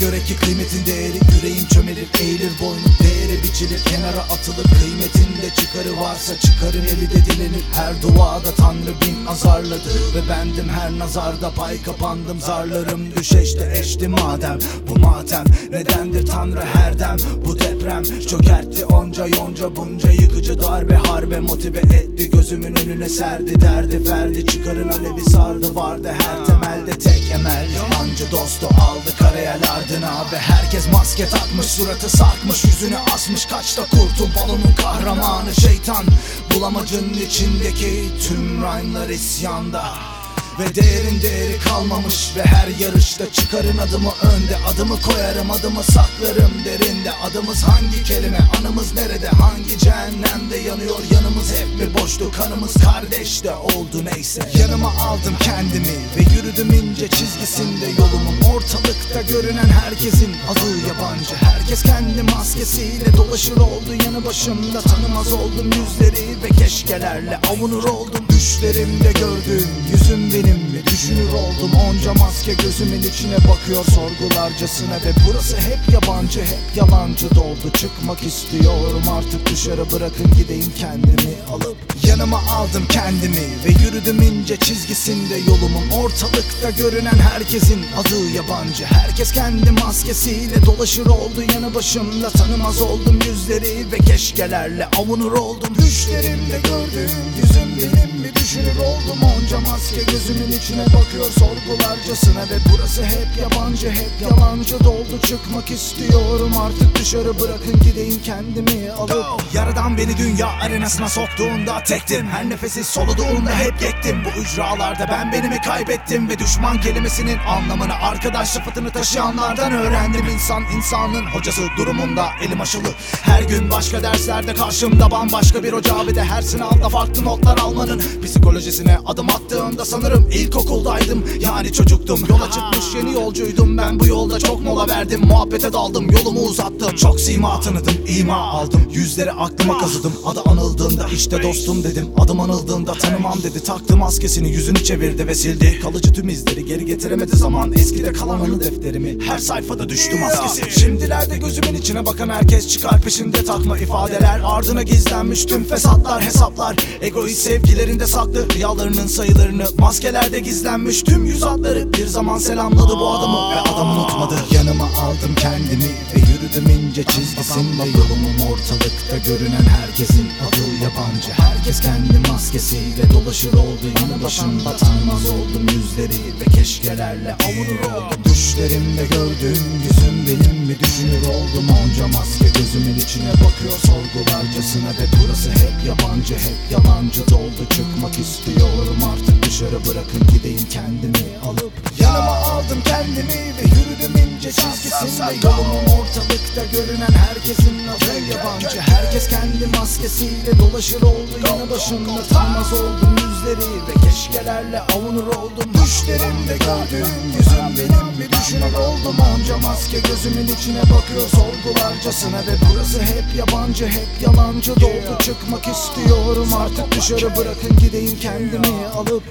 göre ki kıymetin değeri, yüreğim çömelir, eğilir boynum, değeri biçilir, kenara atılır. Kıymetinde çıkarı varsa çıkarın eli de dilenir. Her duada Tanrı bin azarladı ve bendim her nazarda pay kapandım. Zarlarım düşeşte eşti madem bu matem, nedendir Tanrı her dem bu deprem? Çökertti onca yonca bunca yıkıcı darbe, harbe motive etti, gözümün önüne serdi derdi ferdi. Çıkarın alevi sardı vardı her temelde tek emel, yalancı dostu aldı karayel ardına. Ve herkes maske takmış, suratı sarkmış, yüzünü asmış. Kaçta kurtul balonun kahramanı şeytan, bulamacının içindeki tüm rhyme'lar isyanda. Ve değeri kalmamış ve her yarışta çıkarın adımı önde. Adımı koyarım, adımı saklarım derinde. Adımız hangi kelime, anımız nerede, hangi cehennemde yanıyor yanımız? Hep mi boştu, kanımız kardeş de oldu neyse. Yanıma aldım kendimi ve yürüdüm ince çizgisinde yolumun. Ortalıkta görünen herkesin adı yabancı. Herkes kendi maskesiyle dolaşır oldu yanı başımda. Tanımaz oldum yüzleri ve keşkelerle avunur oldum. Düşlerimde gördüğüm yüzüm benim mi? Düşünür oldum onca maske gözümün içine bakıyor sorgularcasına. Ve burası hep yabancı, hep yalancı doldu. Çıkmak istiyorum artık dışarı, bırakın gideyim kendimi alıp. Yanıma aldım kendimi ve yürüdüm ince çizgisinde yolumun. Ortalıkta görünen herkesin adı yabancı. Herkes kendi maskesiyle dolaşır oldu yanı başımda. Tanımaz oldum yüzleri ve keşkelerle avunur oldum. Düşlerimde gördüğüm yüzüm benim mi? Düşünür oldum onca maske gözümün içine bakıyor sorgularcasına. Ve burası hep yabancı, hep yalancı doldu. Çıkmak istiyorum artık dışarı, bırakın gideyim kendimi alıp. Yaradan beni dünya arenasına soktuğunda tektim. Her nefesi soluduğunda hep yektim. Bu ücralarda ben benimi kaybettim. Ve düşman kelimesinin anlamını arkadaş sıfatını taşıyanlardan öğrendim. İnsan insanın hocası durumunda elim aşılı. Her gün başka derslerde karşımda bambaşka bir hoca. Ve de her sınavda farklı notlar almanın psikolojisine adım attığımda sanırım ilkokuldaydım. Yani çocuktum, yola çıkmış yeni yolcuydum. Ben bu yolda çok mola verdim, muhabbete daldım, yolumu uzattım. Çok sima tanıdım, ima aldım, yüzleri aklıma kazıdım. Adı anıldığında işte dostum dedim, adım anıldığında tanımam dedi. Taktı maskesini, yüzünü çevirdi ve sildi kalıcı tüm izleri. Geri getiremedi zaman eskide kalan anı defterimi. Her sayfada düştü maskesi. Şimdilerde gözümün içine bakan herkes çıkar peşinde takma ifadeler. Ardına gizlenmiş tüm fesatlar, hesaplar. Egoist sevgilerinde saklı rüyalarının sayılarını. Maskelerde gizlenmiş tüm yüz hatları. Bir zaman selamladı bu adamı ve adam unutmadı. Yanıma aldım kendimi ve yürüdüm ince çizgisinde yolumun. Ortalıkta görünen herkesin adı yabancı. Herkes kendi maskesiyle dolaşır oldu yanı başımda. Tanımaz oldum yüzleri ve keşkelerle avunur oldum. Düşlerimde gördüğüm yüzüm benim mi? Düşünür oldum onca maske gözümün içine bakıyor sorgularcasına. Ve burası hep yabancı, hep yalancı doldu. Çıkmak istiyorum artık dışarı, bırakın gideyim kendimi alıp. Yanıma aldım kendimi ve yürüdüm ince çizgisinde yolumun. Ortalıkta görünen herkesin adı yabancı. Herkes kendi maskesiyle dolaşır oldu yanı başımda. Tanımaz oldum yüzleri ve keşkelerle avunur oldum. Düşlerimde gördüğüm yüzüm benim mi? Düşünür oldum onca maske gözümün içine bakıyor sorgularcasına. Ve burası hep yabancı, hep yalancı doldu. Çıkmak istiyorum artık dışarı, bırakın gideyim kendimi alıp.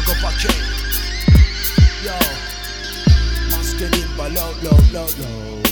Yo, Masquerade, low.